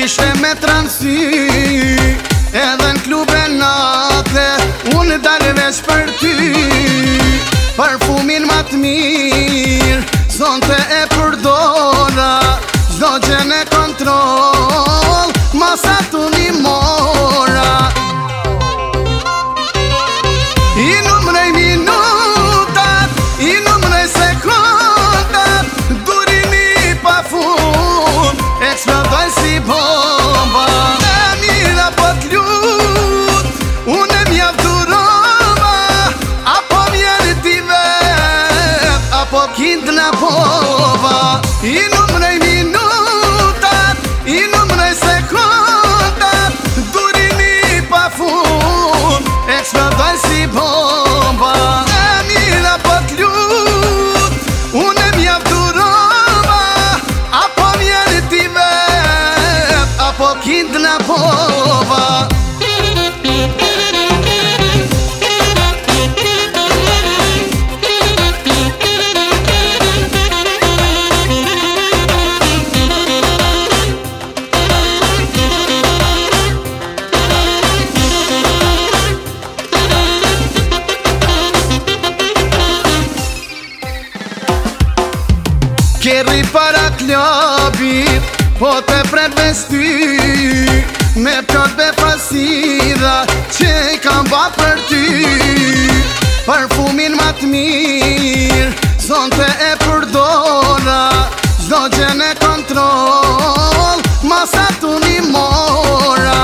Ishte me transi edhe n'klube natë, unë dalë veç për ty. Parfumin ma t'mirë sonte e përdora, çdo gjë në kontroll, masa tu një mora. I numrej minutat, i numrej sekundat, durimi pa fund, eksplodoj si bomba. E mira po t'lut, unë mjaft durova, apo vjerë ti vet, apo kidnapova. I numrej minutat, i numrej sekundat, durimi pa fund, eksplodoj si bomba. E mira po t'lut, unë mjaft durova, apo vjerë ti vet, apo kidnapova. Kjerri para klabit, po te pret vesti, me plot befasida që i kam ba për ty. Parfumin ma t'mirë sonte e përdora, çdo gjë në kontroll, masa tu një mora.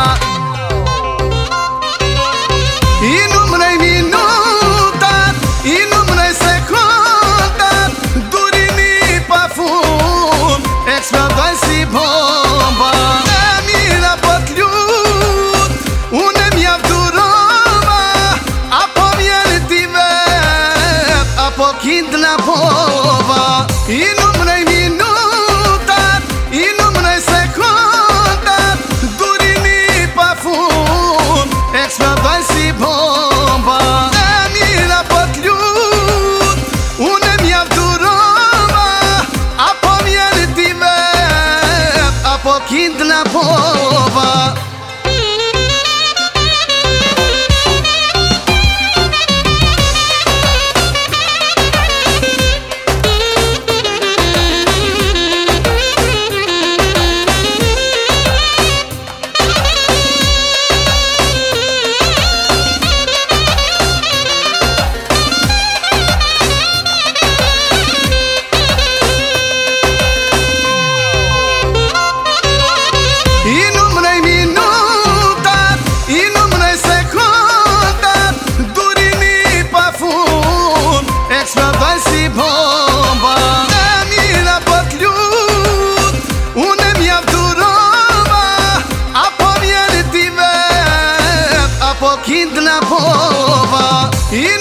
I numrej minutat, i numrej sekundat, durimi pa fund, eksplodoj si bomba. E mira po t'lut, unë mjaft durova, apo vjerë ti vet, apo kidnapova. I numrej minutat, i numrej sekundat, durimi pa fund, eksplodoj si bomba. E mira po t'lut, unë mjaft durova, apo vjerë ti vet, apo kidnapova. I numrej minutat, i numrej sekundat, durimi pa fund, eksplodoj si bomba. E mira po t'lut, unë mjaft durova, apo vjerë ti vet, apo kidnapova.